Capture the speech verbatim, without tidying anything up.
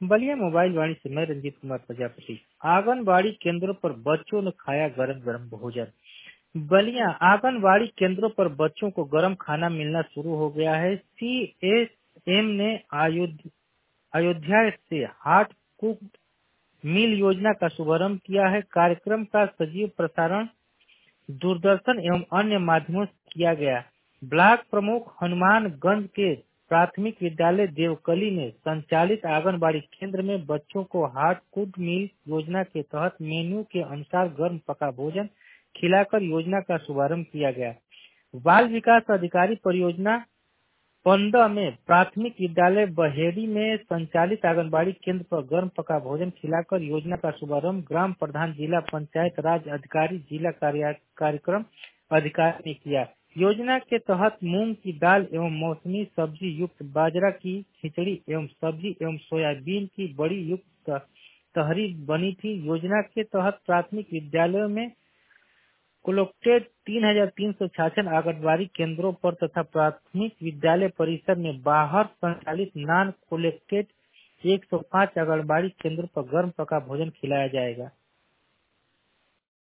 Ballia mobile वाणी से मैं रंजीत कुमार प्रजापति। आंगनबाड़ी केंद्रों पर बच्चों ने खाया गरम गरम भोजन। बलिया आंगनबाड़ी केंद्रों पर बच्चों को गरम खाना मिलना शुरू हो गया है। सी एस एम ने अयोध्या अयोध्या से हाट कुक मील योजना का शुभारंभ किया है। कार्यक्रम का सजीव प्रसारण दूरदर्शन एवं अन्य माध्यमों से किया गया। ब्लॉक प्रमुख हनुमानगंज के प्राथमिक विद्यालय देवकली में संचालित आंगनबाड़ी केंद्र में बच्चों को हाट कुड मील योजना के तहत मेन्यू के अनुसार गर्म पका भोजन खिलाकर योजना का शुभारंभ किया गया। बाल विकास अधिकारी परियोजना पंद्रह में प्राथमिक विद्यालय बहेड़ी में संचालित आंगनबाड़ी केंद्र पर गर्म पका भोजन खिलाकर योजना का शुभारंभ ग्राम प्रधान जिला पंचायत राज अधिकारी जिला कार्यक्रम अधिकारी ने किया। योजना के तहत मूंग की दाल एवं मौसमी सब्जी युक्त बाजरा की खिचड़ी एवं सब्जी एवं सोयाबीन की बड़ी युक्त तहरी बनी थी। योजना के तहत प्राथमिक विद्यालयों में कोलेक्टेड तीन हजार तीन सौ छाछठ आंगनबाड़ी केंद्रों पर तथा प्राथमिक विद्यालय परिसर में बाहर संचालित नॉन कोलेक्टेड एक सौ पाँच आंगनबाड़ी केंद्रों पर गर्म पका भोजन खिलाया जाएगा।